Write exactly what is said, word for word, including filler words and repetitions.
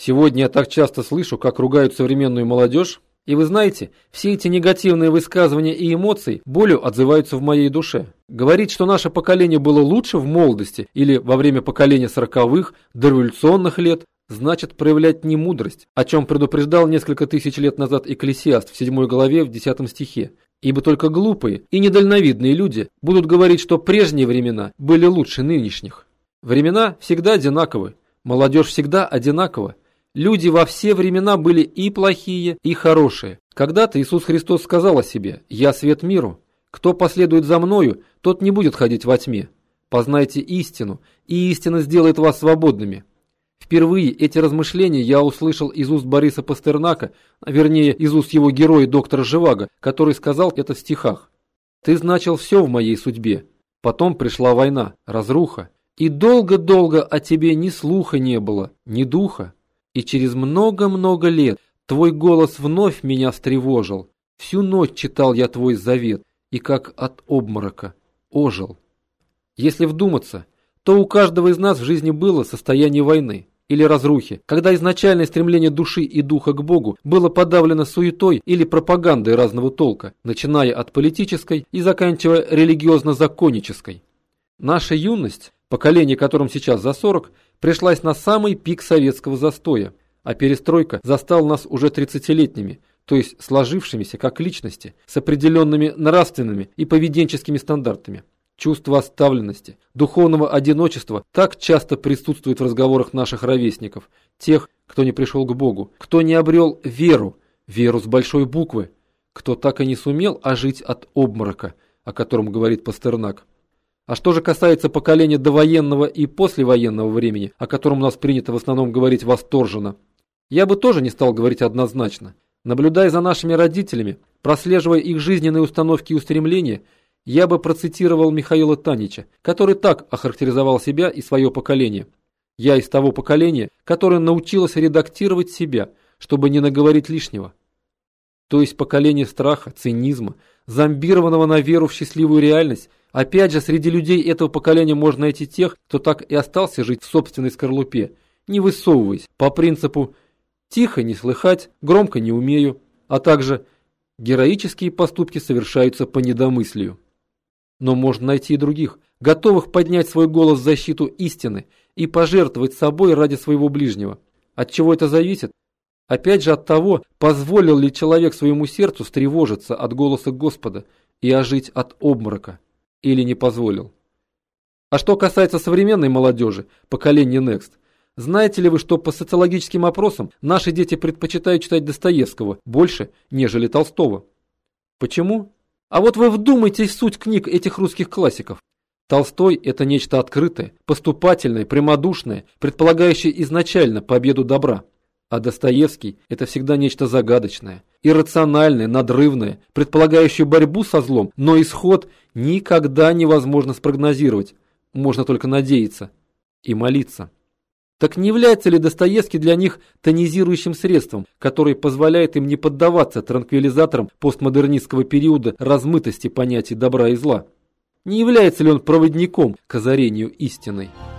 Сегодня я так часто слышу, как ругают современную молодежь. И вы знаете, все эти негативные высказывания и эмоции болью отзываются в моей душе. Говорить, что наше поколение было лучше в молодости или во время поколения сороковых, дореволюционных лет, значит проявлять немудрость, о чем предупреждал несколько тысяч лет назад Экклесиаст в седьмой главе в десятом стихе. Ибо только глупые и недальновидные люди будут говорить, что прежние времена были лучше нынешних. Времена всегда одинаковы, молодежь всегда одинакова. Люди во все времена были и плохие, и хорошие. Когда-то Иисус Христос сказал о себе: «Я свет миру. Кто последует за мною, тот не будет ходить во тьме. Познайте истину, и истина сделает вас свободными». Впервые эти размышления я услышал из уст Бориса Пастернака, вернее, из уст его героя доктора Живаго, который сказал это в стихах. «Ты значил все в моей судьбе. Потом пришла война, разруха. И долго-долго о тебе ни слуха не было, ни духа. И через много-много лет твой голос вновь меня встревожил. Всю ночь читал я твой завет, и как от обморока ожил». Если вдуматься, то у каждого из нас в жизни было состояние войны или разрухи, когда изначальное стремление души и духа к Богу было подавлено суетой или пропагандой разного толка, начиная от политической и заканчивая религиозно-законнической. Наша юность, поколение которым сейчас за сорок, пришлась на самый пик советского застоя, а перестройка застала нас уже тридцатилетними, то есть сложившимися как личности, с определенными нравственными и поведенческими стандартами. Чувство оставленности, духовного одиночества так часто присутствует в разговорах наших ровесников, тех, кто не пришел к Богу, кто не обрел веру, веру с большой буквы, кто так и не сумел ожить от обморока, о котором говорит Пастернак. А что же касается поколения довоенного и послевоенного времени, о котором у нас принято в основном говорить восторженно, я бы тоже не стал говорить однозначно. Наблюдая за нашими родителями, прослеживая их жизненные установки и устремления, я бы процитировал Михаила Танича, который так охарактеризовал себя и свое поколение. «Я из того поколения, которое научилось редактировать себя, чтобы не наговорить лишнего». То есть поколение страха, цинизма, зомбированного на веру в счастливую реальность. Опять же, среди людей этого поколения можно найти тех, кто так и остался жить в собственной скорлупе, не высовываясь, по принципу «тихо не слыхать, громко не умею», а также «героические поступки совершаются по недомыслию». Но можно найти и других, готовых поднять свой голос в защиту истины и пожертвовать собой ради своего ближнего. От чего это зависит? Опять же от того, позволил ли человек своему сердцу встревожиться от голоса Господа и ожить от обморока, или не позволил. А что касается современной молодежи, поколения Next, знаете ли вы, что по социологическим опросам наши дети предпочитают читать Достоевского больше, нежели Толстого? Почему? А вот вы вдумайтесь в суть книг этих русских классиков. Толстой – это нечто открытое, поступательное, прямодушное, предполагающее изначально победу добра. А Достоевский – это всегда нечто загадочное, иррациональное, надрывное, предполагающее борьбу со злом, но исход никогда невозможно спрогнозировать, можно только надеяться и молиться. Так не является ли Достоевский для них тонизирующим средством, которое позволяет им не поддаваться транквилизаторам постмодернистского периода размытости понятий добра и зла? Не является ли он проводником к озарению истиной?